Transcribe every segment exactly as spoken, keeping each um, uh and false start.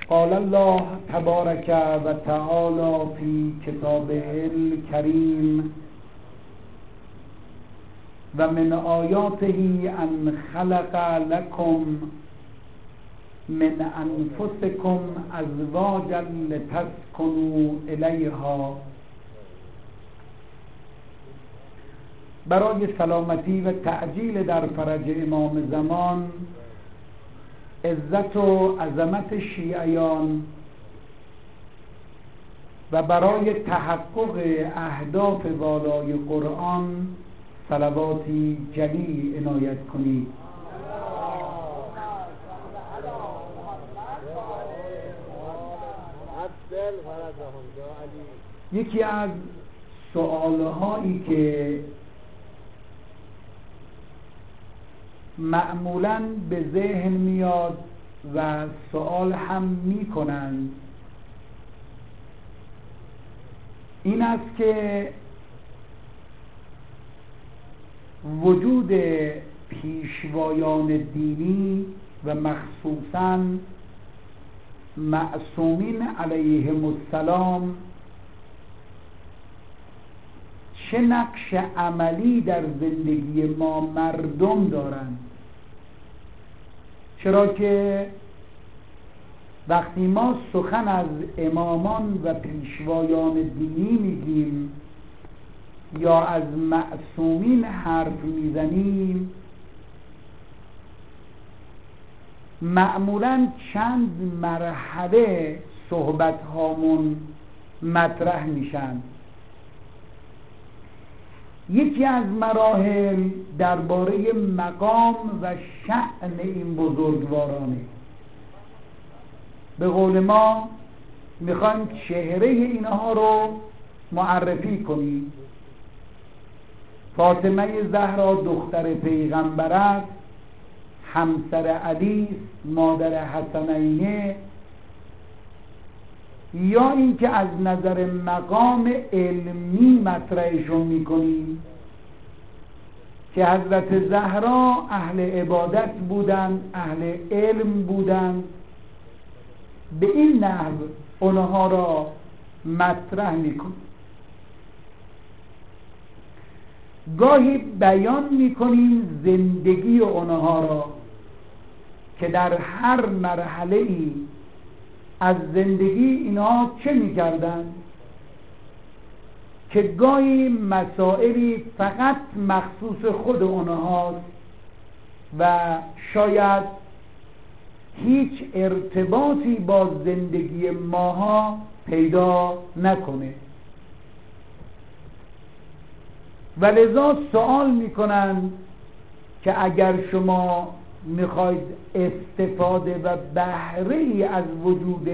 قال الله تبارک و تعالی فی کتابه الکریم و من آیاته ان خلق لکم من انفسکم ازواجا لتسکنوا الیها. برای سلامتی و تعجیل در فرج امام زمان، عزت و عظمت شیعیان و برای تحقق اهداف والای قرآن صلواتی جلی عنایت کنید. یکی از سوالهایی که معمولاً به ذهن میاد و سوال هم میکنند این است که وجود پیشوایان دینی و مخصوصاً معصومین علیهم السلام چه نقش عملی در زندگی ما مردم دارند. چرا که وقتی ما سخن از امامان و پیشوایان دینی میگیم یا از معصومین حرف میزنیم، معمولاً چند مرحله صحبت هامون مطرح میشن. یکی از مراحل درباره مقام و شأن این بزرگوارانه. به قول ما میخوایم چهره اینها رو معرفی کنیم. فاطمه زهرا دختر پیغمبر است، همسر علی، مادر حسنینه، یا اینکه از نظر مقام علمی مطرحشون میکنیم که حضرت زهرا اهل عبادت بودن، اهل علم بودن. به این نحو اونها را مطرح میکنیم. گاهی بیان میکنیم زندگی اونها را که در هر مرحله ای از زندگی اینها چه میکردن، که گاهی مسائلی فقط مخصوص خود اونهاست و شاید هیچ ارتباطی با زندگی ماها پیدا نکنه، و لذا سوال میکنن که اگر شما میخواید استفاده و بهره ای از وجود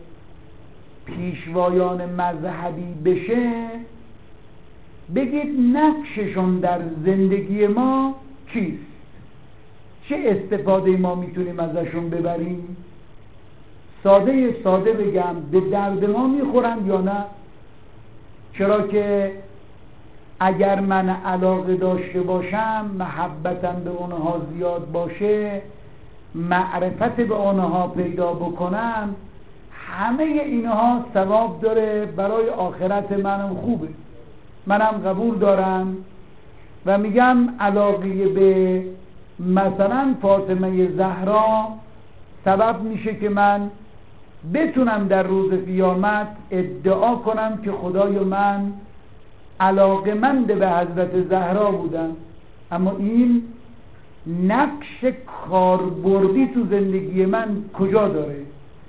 پیشوایان مذهبی بشه، بگید نقششون در زندگی ما چیست، چه استفاده ما میتونیم ازشون ببریم. ساده ساده بگم، به درد ما میخورن یا نه؟ چرا که اگر من علاقه داشته باشم، محبتم به اونها زیاد باشه، معرفت به اونها پیدا بکنم، همه اینها ثواب داره، برای آخرت منم خوبه. منم قبول دارم و میگم علاقه به مثلا فاطمه زهرا سبب میشه که من بتونم در روز قیامت ادعا کنم که خدای من علاقمند به حضرت زهرا بودم. اما این نقش کاربردی تو زندگی من کجا داره؟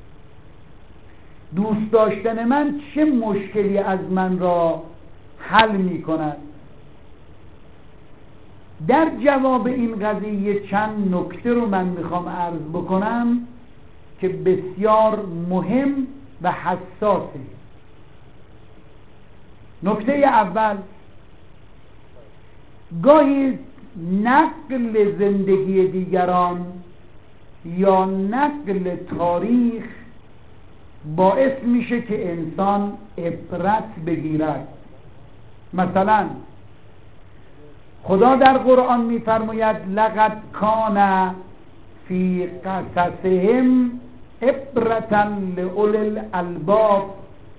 دوست داشتن من چه مشکلی از من را حل می کند؟ در جواب این قضیه چند نکته رو من میخوام عرض بکنم که بسیار مهم و حساسه. نکته اول، گاهی نقل زندگی دیگران یا نقل تاریخ باعث میشه که انسان عبرت بگیرد. مثلا خدا در قرآن میفرماید لقد کان فی قصصهم عبرة لأولی الالباب،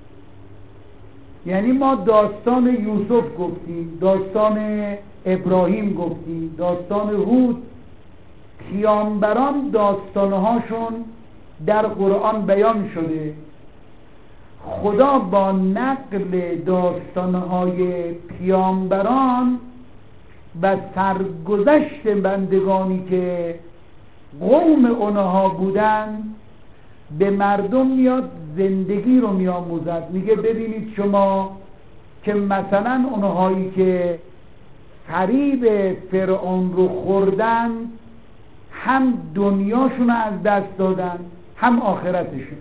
یعنی ما داستان یوسف گفتیم، داستان ابراهیم گفتیم، داستان هود، پیامبران داستانهاشون در قرآن بیان شده. خدا با نقل داستانهای پیامبران و سرگذشت بندگانی که قوم اونها بودن به مردم میاد زندگی رو میآموزد. میگه ببینید شما که مثلا اونهایی که فریب فرعون رو خوردن هم دنیاشون رو از دست دادن هم آخرتشون،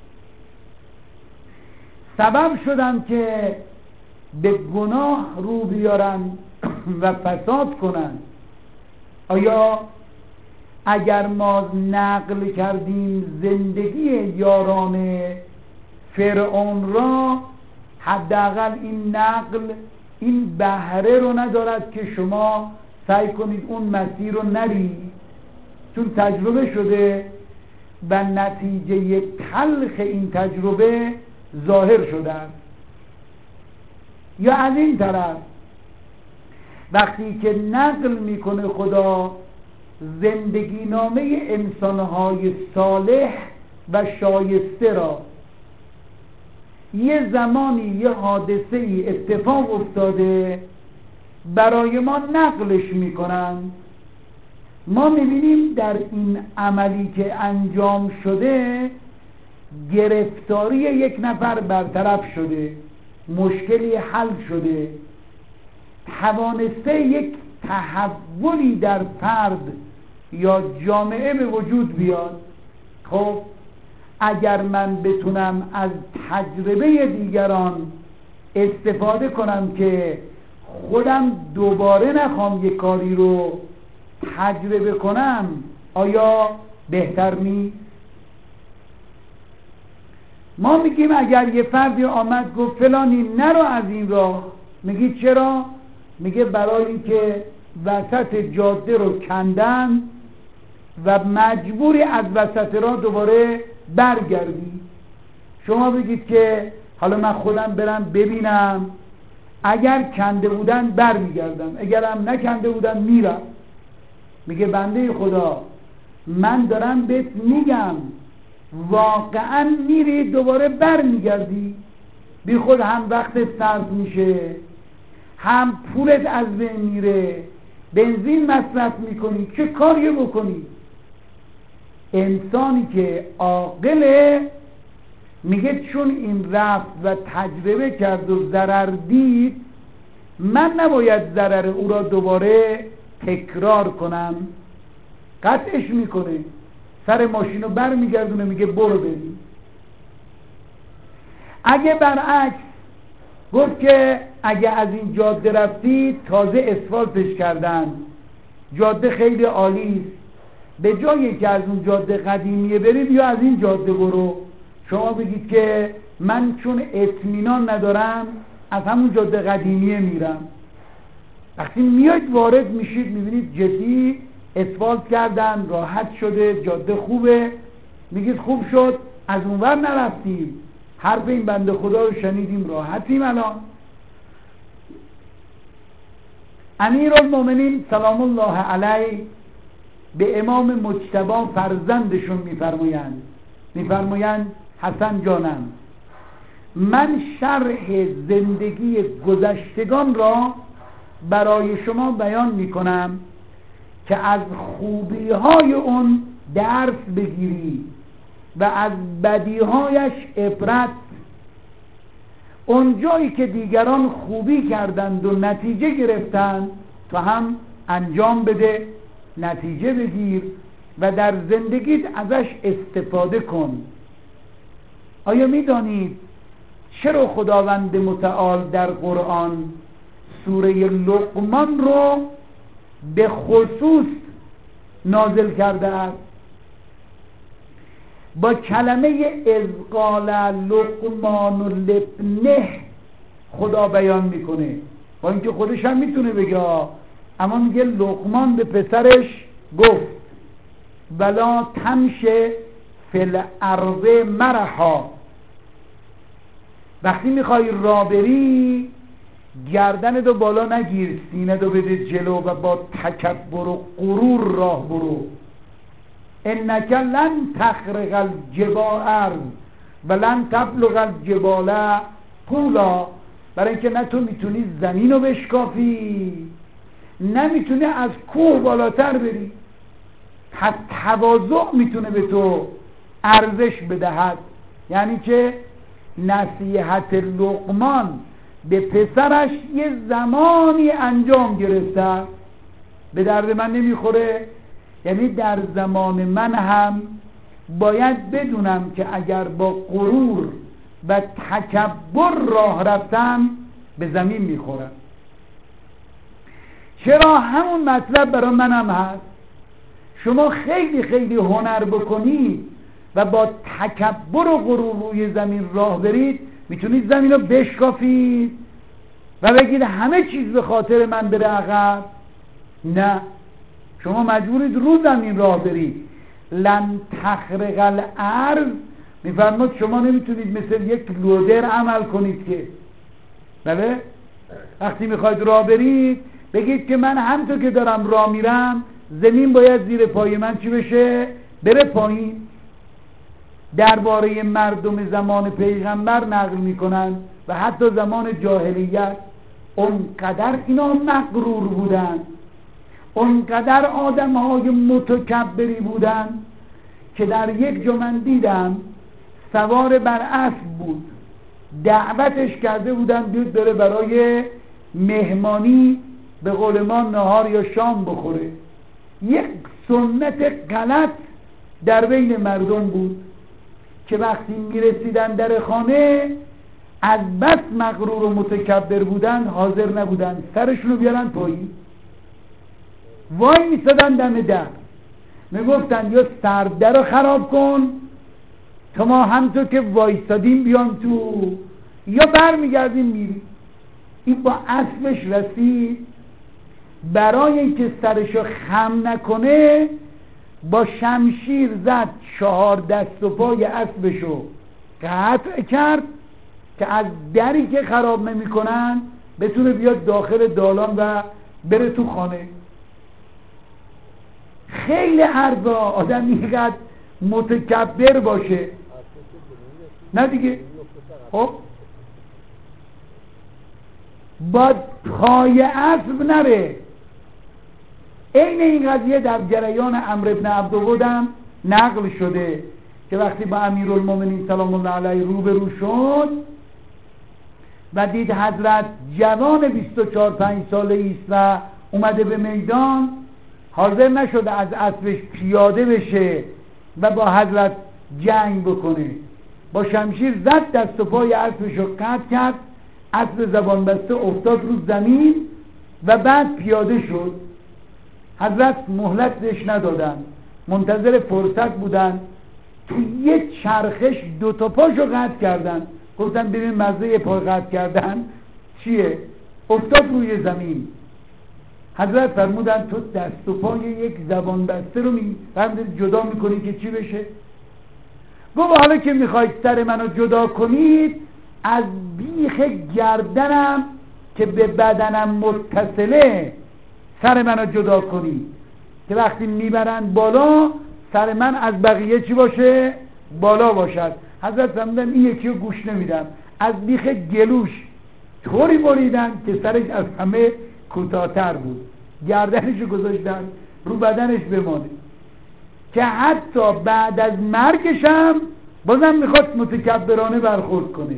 سبب شدن که به گناه رو بیارن و فساد کنن. آیا اگر ما نقل کردیم زندگی یاران فرعون را، حداقل این نقل این بهره رو ندارد که شما سعی کنید اون مسیر رو نرید، چون تجربه شده و نتیجه تلخ این تجربه ظاهر شده است. یا از این طرف وقتی که نقل میکنه خدا زندگی نامه انسانهای صالح و شایسته را، یه زمانی یه حادثه ای اتفاق افتاده برای ما نقلش میکنن، ما میبینیم در این عملی که انجام شده گرفتاری یک نفر برطرف شده، مشکلی حل شده، توانسته یک تحولی در فرد یا جامعه به وجود بیاد. خب اگر من بتونم از تجربه دیگران استفاده کنم که خودم دوباره نخوام یک کاری رو تجربه کنم، آیا بهتر نیست؟ ما میگیم اگر یه فردی آمد گفت فلانی نرو از این راه، میگی چرا؟ میگه برای اینکه وسط جاده رو کندن و مجبوری از وسط راه دوباره برگردی. شما بگید که حالا من خودم برم ببینم، اگر کنده بودن بر میگردم، اگرم نکنده بودن میرم. میگه بنده خدا من دارم بهت میگم واقعا میری دوباره بر میگردی، بی خود هم وقتت صرف میشه، هم پولت از بین میره، بنزین مصرف میکنی، چه کاری بکنی؟ انسانی که عاقله میگه چون این رفت و تجربه کرد و ضرر دید، من نباید ضرر او را دوباره تکرار کنم. قطعش میکنه، سر ماشین رو بر میگردونه، میگه برو بریم. اگه برعکس گفت که اگه از این جاده رفتی تازه اسفالتش کردن، جاده خیلی عالی است، به جایی که از اون جاده قدیمیه بری بیا از این جاده برو، شما بگید که من چون اطمینان ندارم از همون جاده قدیمیه میرم. وقتی میاید وارد میشید میبینید جدی اسفالت کردن، راحت شده، جاده خوبه، میگید خوب شد از اونور نرفتیم، حرف این بنده خدا رو شنیدیم، راحتیم. الان امیرالمومنین سلام الله علیه به امام مجتبی فرزندشون میفرمایند میفرمایند حسن جانم، من شرح زندگی گذشتگان را برای شما بیان میکنم که از خوبی های اون درس بگیری و از بدی هایش عبرت. اون جایی که دیگران خوبی کردند و نتیجه گرفتند تو هم انجام بده، نتیجه بگیر و در زندگیت ازش استفاده کن. آیا میدانید چرا خداوند متعال در قرآن سوره لقمان رو به خصوص نازل کرده است؟ با کلمه اذ قال لقمان لابنه خدا بیان میکنه، با اینکه خودش هم میتونه بگه، اما میگه لقمان به پسرش گفت ولا تمشه فل ارض مرحا. وقتی میخوای راه بری گردن دو بالا نگیر، سینه دو بده جلو و با تکبر و غرور راه برو. انک لن تخرق الجبال و لن تبلغ الجبال طولا. برای اینکه نه تو میتونی زمین رو بشکافی نه میتونی از کوه بالاتر بری. پس تواضع میتونه به تو ارزش بدهد. یعنی که نصیحت لقمان به پسرش یه زمانی انجام گرفته، به درد من نمیخوره. یعنی در زمان من هم باید بدونم که اگر با غرور و تکبر راه رفتم به زمین میخورم. چرا؟ همون مطلب برای منم هست. شما خیلی خیلی هنر بکنید و با تکبر و غرور روی زمین راه برید، میتونید زمین رو بشکافید و بگید همه چیز به خاطر من بره عقب. نه، شما مجبورید رو زمین راه برید. لن تخرق الارض میفرماد شما نمیتونید مثل یک لودر عمل کنید که بله. وقتی میخواید راه برید بگید که من همطور که دارم راه میرم زمین باید زیر پای من چی بشه؟ بره پایین. درباره مردم زمان پیغمبر نقل میکنن و حتی زمان جاهلیت اونقدر اینا مغرور بودن، اونقدر آدم های متکبری بودن که در یک جا من دیدم سوار بر اسب بود، دعوتش کرده بودن بیاد داره برای مهمانی به قول ما نهار یا شام بخوره. یک سنت غلط در بین مردم بود که وقتی میرسیدن در خانه از بس مغرور و متکبر بودن حاضر نبودن سرشونو بیارن پایین، وای میسادن دم در، میگفتن یا سردر رو خراب کن تا ما همطور که وایسادیم بیان تو، یا بر میگردیم میریم. این با اسبش رسید، برای اینکه سرشو خم نکنه با شمشیر زد چهار دست و پای اسبشو قطع کرد که از دری که خراب نمی کنن بتونه بیاد داخل دالان و بره تو خانه. خیلی ارزا آدم اینقدر متکبر باشه نه دیگه. خب با پای اسب نره. این این قضیه در جریان عمرو بن عبدود هم نقل شده که وقتی با امیرالمومنین سلام الله علیه روبرو شد و دید حضرت جوان بیست و چهار پنج ساله ایست و اومده به میدان، حاضر نشده از اسبش پیاده بشه و با حضرت جنگ بکنه، با شمشیر زد دست و پای اسبش رو قطع کرد، اسب زبان بسته افتاد رو زمین و بعد پیاده شد. حضرت مهلت بهش ندادن، منتظر فرصت بودن، تو یه چرخش دو تا پاشو قطع کردن. گفتن ببین مزه پا قطع کردن چیه؟ افتاد روی زمین. حضرت فرمودن تو دست و پای یک زبان بسته رو می جدا میکنی که چی بشه؟ گفت حالا که میخواید سر منو جدا کنید از بیخ گردنم که به بدنم متصله سر منو جدا کنید که وقتی میبرن بالا سر من از بقیه چی باشه؟ بالا باشد. حضرت فرمودن این یکی رو گوش نمیدم. از بیخ گلوش طوری بریدن که سرش از همه کوتاه‌تر بود، گردنش رو گذاشتن رو بدنش بمانه که حتی بعد از مرگش هم بازم میخواد متکبرانه برخورد کنه.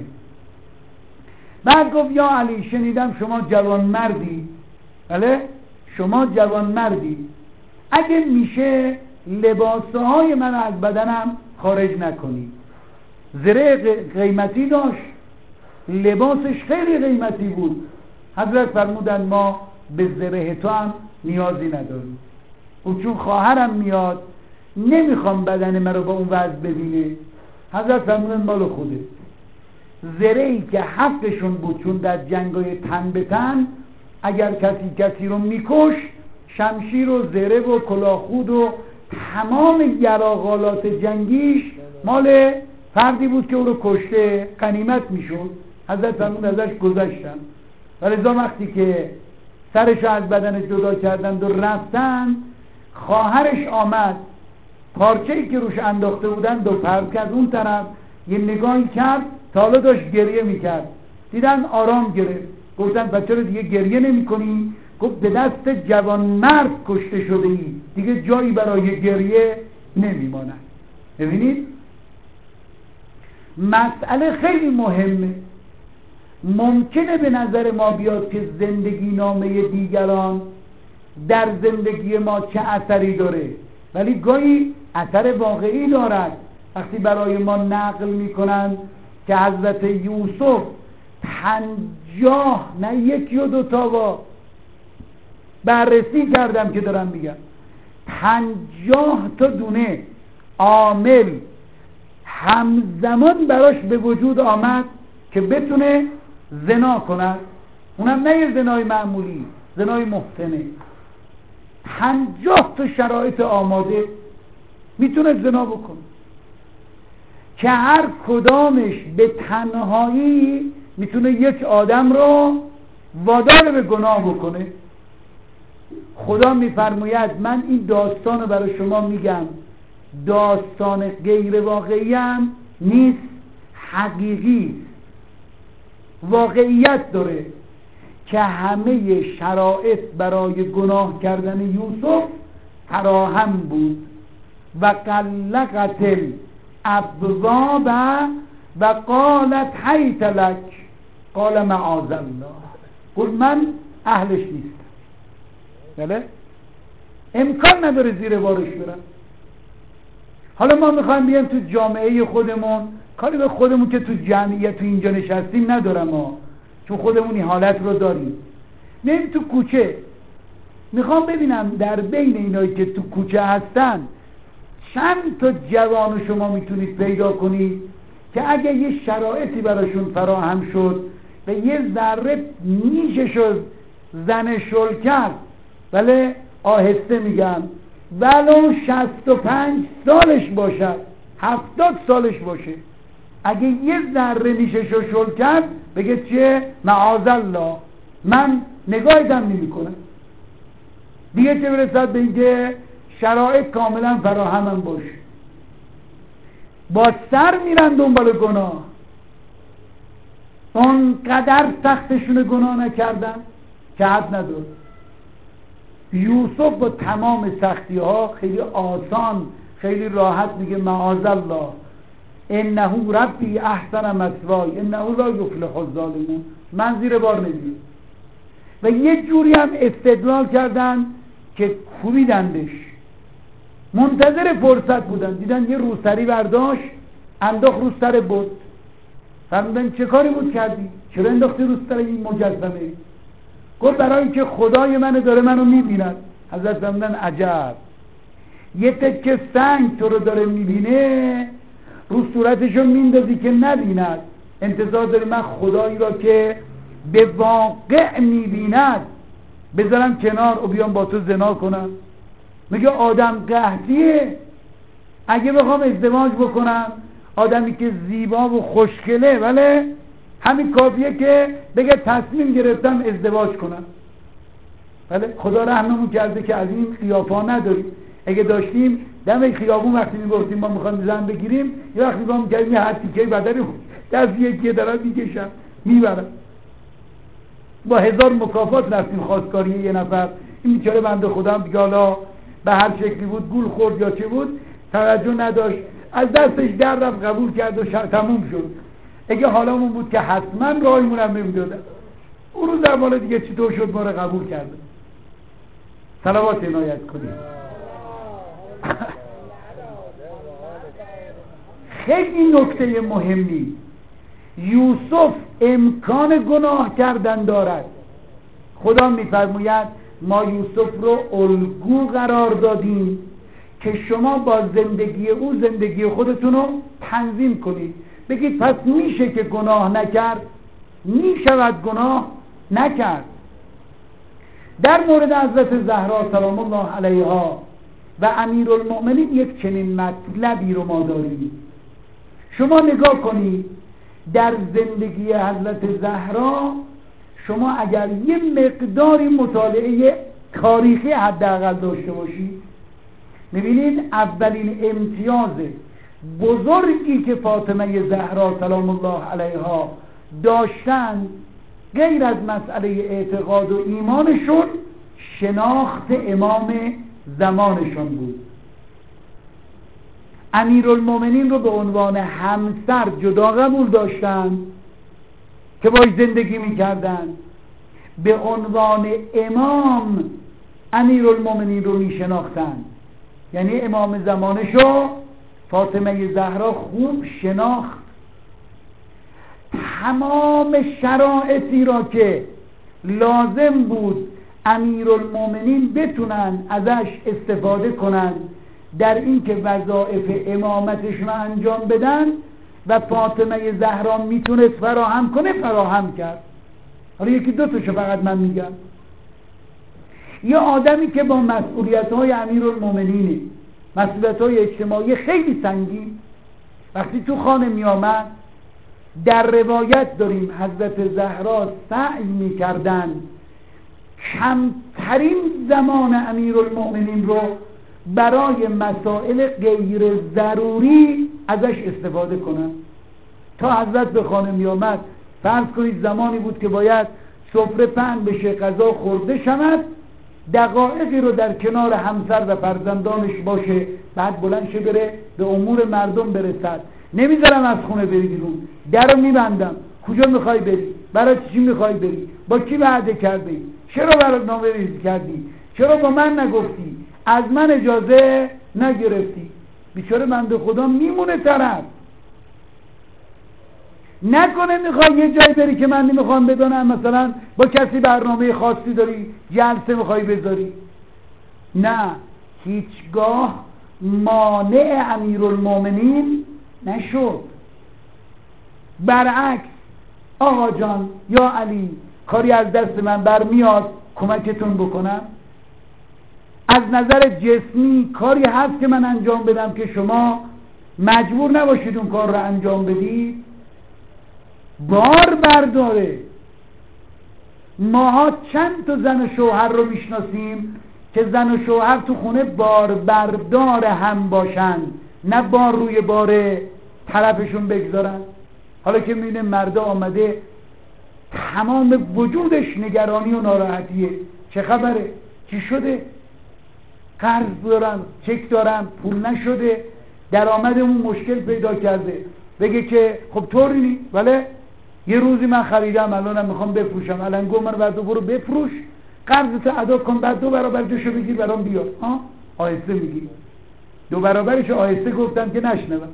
بعد گفت یا علی شنیدم شما جوان مردی، بله شما جوان مردی، اگه میشه لباسهای من از بدنم خارج نکنی. زره قیمتی داشت، لباسش خیلی قیمتی بود. حضرت فرمودن ما به زره تو هم نیازی نداریم، و چون خواهرم میاد نمیخوام بدن من رو با اون وضع ببینه. حضرت فرمودن مال خوده. زرهی که حقشون بود، چون در جنگای تن به تن اگر کسی کسی رو میکش شمشیر و زره و کلاهخود و تمام یراغالات جنگیش مال فردی بود که او رو کشته غنیمت میشد، حضرت فرمود ازش گذشتن. ولذا وقتی که سرش رو از بدن جدا کردند و رفتن، خواهرش آمد پارچه‌ای که روش انداخته بودن و پرت کرد اون طرف، یه نگاهی کرد تا حالا داشت گریه میکرد، دیدن آرام گرفت، گفتن بچه رو دیگه گریه نمی کنی؟ گفت به دست جوان مرد کشته شده ای، دیگه جایی برای گریه نمیماند. ببینید مسئله خیلی مهمه. ممکنه به نظر ما بیاد که زندگی نامه دیگران در زندگی ما چه اثری داره، ولی گاهی اثر واقعی دارد. وقتی برای ما نقل میکنن که حضرت یوسف پنجاه نه یکی و دوتا با بررسی کردم که دارم میگم پنجاه تا دونه عامل همزمان براش به وجود آمد که بتونه زنا کند، اونم نه یه زنای معمولی، زنای محسنه. پنجاه تا شرایط آماده میتونه زنا بکنه که هر کدامش به تنهایی میتونه یک آدم رو وادار به گناه بکنه. خدا میفرماید من این داستان رو برای شما میگم، داستان غیر واقعی هم نیست، حقیقی واقعیت داره که همه شرایط برای گناه کردن یوسف فراهم بود. و قلقت الابواب و قالت حیت لک قال معاذ الله، گفت من اهلش نیستم. بله امکان نداره زیر بارش برم. حالا ما میخوایم بیایم تو جامعه خودمون، کاری به خودمون که تو جمعیت تو اینجا نشستیم ندارم ها، چون خودمون این حالت رو داریم. میریم تو کوچه، میخوام ببینم در بین اینایی که تو کوچه هستن چند تا جوان شما میتونید پیدا کنید که اگه یه شرایطی براشون فراهم شد و یه ذره نیششو زن شل کرد، بله آهسته میگم، ولو شصت و پنج سالش باشد، هفتاد سالش باشه، اگه یه ذره نیششو شل کرد بگه چیه؟ معاذ الله، من نگاهیدم نمی کنم. دیگه چه برسد به اینکه شرایط کاملا فراهم باشه، با سر میرن دنبال گناه. اونقدر سختشون گناه نکردن که حد نداره. یوسف با تمام سختی ها خیلی آسان خیلی راحت میگه معاذ الله انه ربی احسن مثوای انه لا یفلح الظالمون، من زیر بار نمیام. و یه جوری هم استدلال کردن که کوبیدندش، منتظر فرصت بودن، دیدن یه روسری برداشت انداخت رو سر بت، فرمودن چه کاری بود کردی؟ چرا انداختی رو سر این مجسمه؟ گفت برای اینکه خدای منو داره منو میبیند. حضرت فرمودن عجب، یه تکه سنگ تو رو داره میبینه، رو صورتشو میندازی که نبیند، انتظار داری من خدایی را که به واقع میبیند بذارم کنار و بیام با تو زنا کنم؟ میگه آدم قحطیه، اگه بخوام ازدواج بکنم آدمی که زیبا و خوشگله، بله همین کافیه که بگه تصمیم گرفتم ازدواج کنم. بله خدا رحممون کرده که از این قیافا نداریم. اگه داشتیم دم خیابون وقتی میگفتیم ما میخوایم زن بگیریم، یه وقت میگم میگم یه هر تیکه بدنی دست یکیه دارم میکشم میبرم. با هزار مکافات رفتیم خواستگاری یه نفر، این بیچاره بنده خدا هم دیگه حالا به هر شکلی بود، گول خورد یا چه بود توجه نداشت، از دستش در رفت، قبول کرد و شر تموم شد. اگه حالمون بود که حتما راهیمون هم نمیدادن. اون روز در مال دیگه چطور شد ما رو قبول کرده. صلوات عنایت کنید. خیلی نکته مهمی، یوسف امکان گناه کردن دارد. خدا میفرماید ما یوسف رو الگو قرار دادیم که شما با زندگی او زندگی خودتون رو تنظیم کنید. بگید پس میشه که گناه نکرد، میشود گناه نکرد. در مورد حضرت زهرا سلام الله علیها و امیرالمؤمنین یک چنین مطلبی رو ما داریم. شما نگاه کنید در زندگی حضرت زهرا، شما اگر یه مقداری مطالعه تاریخی حداقل داشته باشید، می‌بینید اولین امتیاز بزرگی که فاطمه زهرا سلام الله علیها داشتن غیر از مسئله اعتقاد و ایمانشون، شناخت امام زمانشون بود. امیرالمومنین رو به عنوان همسر جدا قبول داشتن که باش زندگی میکردن، به عنوان امام امیرالمومنین رو میشناختن، یعنی امام زمانشو فاطمه زهرا خوب شناخت. تمام شرایطی را که لازم بود امیرالمومنین بتونن ازش استفاده کنن در اینکه وظایف امامتشون رو انجام بدن و فاطمه زهرا میتونست فراهم کنه، فراهم کرد. حالا یکی دو تاشو فقط من میگم. یه آدمی که با مسئولیت‌های امیرالمومنینه، مسئولیت‌های اجتماعی خیلی سنگین، وقتی تو خانه میامد، در روایت داریم حضرت زهرا سعی میکردن کمترین زمان امیرالمومنین رو برای مسائل غیر ضروری ازش استفاده کنن. تا حضرت به خانه می آمد، فرض کنید زمانی بود که باید سفره پهن بشه، غذا خورده شود، دقایقی رو در کنار همسر و فرزندانش باشه، بعد بلند شه بره به امور مردم برسد. نمیذارم از خونه بری بیرون، در رو میبندم. کجا میخوای بری؟ برای چی میخوای بری؟ با کی وعده کردی؟ چرا برات نامه‌ریزی کردی؟ چرا با من نگفتی؟ از من اجازه نگرفتی؟ بیچاره بنده خدا میمونه طرف. نکنه میخوای یه جایی بری که من نمیخوام بدونم، مثلا با کسی برنامه خاصی داری، جلسه میخوای بذاری. نه، هیچگاه مانع امیرالمومنین نشد. برعکس، آقا جان یا علی، کاری از دست من برمیاد کمکتون بکنم؟ از نظر جسمی کاری هست که من انجام بدم که شما مجبور نباشید اون کار رو انجام بدید؟ بار برداره. ماها چند تا زن و شوهر رو میشناسیم که زن و شوهر تو خونه بار بردار هم باشن، نه بار روی بار طرفشون بگذارن. حالا که میبینه مرده آمده تمام وجودش نگرانی و ناراحتیه، چه خبره؟ چی شده؟ قرض دارم، چک دارم، پول نشده، درآمدمون مشکل پیدا کرده. بگه که خب طوری نی، ولی یه روزی من خریدم الانم میخوام بفروشم، الان گو من بعد برو بفروش، قرضت ادا کن، بعد دو برابر جوشو بگیر برام بیار. ها آهسته میگی، دو برابرش آهسته گفتم که نشنوم.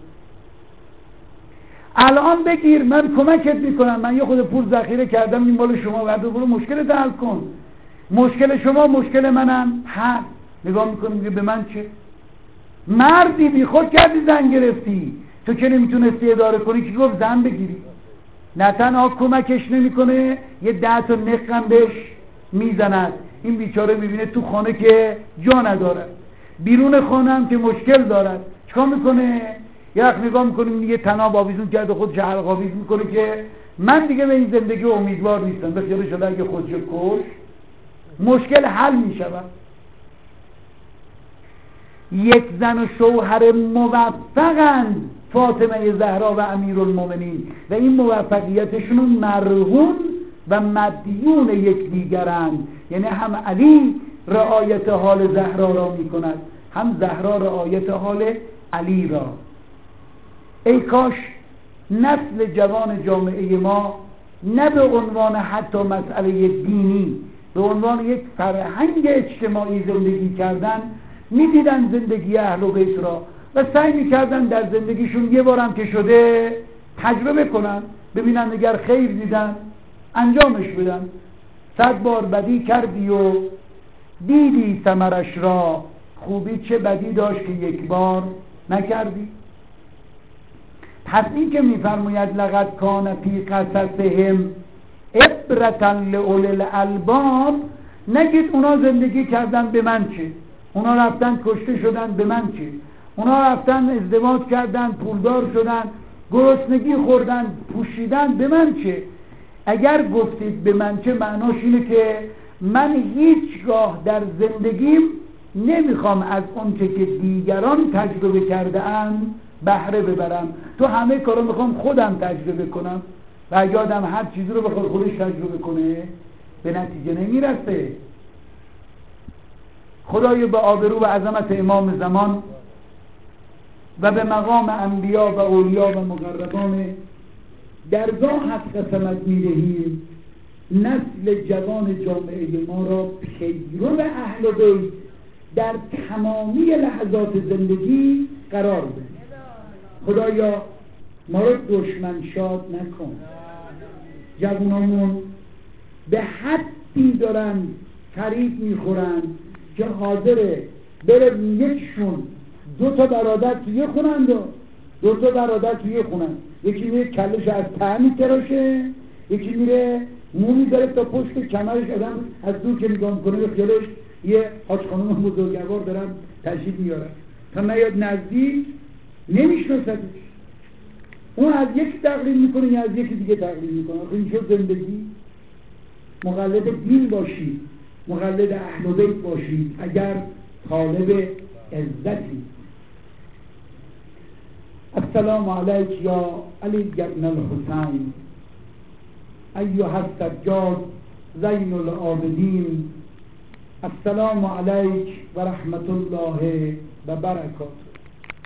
الان بگیر، من کمکت میکنم، من یه خود پول ذخیره کردم، این مال شما، بعد برو مشکلت حل کن. مشکل شما مشکل منم حل. نگاه میکنیم که به من چه؟ مردی بی خود کردی زن گرفتی، تو که نمیتونستی اداره کنی که گفت زن بگیری. نه تنها کمکش نمیکنه، یه ده تا نقم بهش میزند. این بیچاره میبینه تو خانه که جا نداره، بیرون خانه هم که مشکل دارد، چکار میکنه؟ یه وقت نگاه میکنیم یه تناب آویزون کرده، خودش حلق آویز میکنه که من دیگه به این زندگی امیدوار نیستم، به خیال شده اگه خودشو کش مشکل حل میشود. یک زن و شوهر موفقند فاطمه زهرا و امیرالمومنین و این موفقیتشون مرهون و مدیون یکدیگرند. یعنی هم علی رعایت حال زهرا را میکند، هم زهرا رعایت حال علی را. ای کاش نسل جوان جامعه ما نه به عنوان حتی مسئله دینی، به عنوان یک فرهنگ اجتماعی زندگی کردن میدیدن زندگی اهل بیت را و سعی میکردن در زندگیشون یه بارم که شده تجربه کنن، ببینن اگر خیر دیدن انجامش بدن. صد بار بدی کردی و دیدی ثمرش را، خوبی چه بدی داشت که یک بار نکردی. پس این که میفرماید لقد کان فی قصصهم عبرة لأولی الالباب، نگید اونا زندگی کردن به من چه، اونا رفتن کشته شدن به من چه، اونا رفتن ازدواج کردن پولدار شدن گرسنگی خوردن، پوشیدن، به من چه؟ اگر گفتید به من چه، معناش اینه که من هیچگاه در زندگیم نمیخوام از اونچه که دیگران تجربه کرده اند بهره ببرم. تو همه کارو میخوام خودم تجربه کنم و اگه آدم هر چیزی رو بخواد خودش تجربه کنه به نتیجه نمیرسه. خدای به آبرو و عظمت امام زمان و به مقام انبیا و اولیا و مقربان درگاهت قسمت میدهیم نسل جوان جامعه ما را پیرو اهل بیت در تمامی لحظات زندگی قرار بده. خدایا ما را دشمن شاد نکن. جوانمون به حدی دارن فریب میخورن که حاضره بره یکشون دو تا برادر توی خونند و دو تا برادر توی خونند، یکی میره کلش از ته میتراشه، یکی میره مو میذاره تا پشت کمرش، آدم از دور که نگاه میکنه به خیالش یه حاج خانم بزرگوار دارن تشریف میارن، تا نیاد نزدیک نمیشناسدش. اون از یکی تقلید میکنه یا از یکی دیگه تقلید میکنه. این شد زندگی. مقلد دین باشید، مقلد اهل بیت باشید اگر طالب عزتی. السلام علیک یا علی ابن الحسین ایها السجاد زین العابدین. السلام علیک و رحمت الله و برکاته.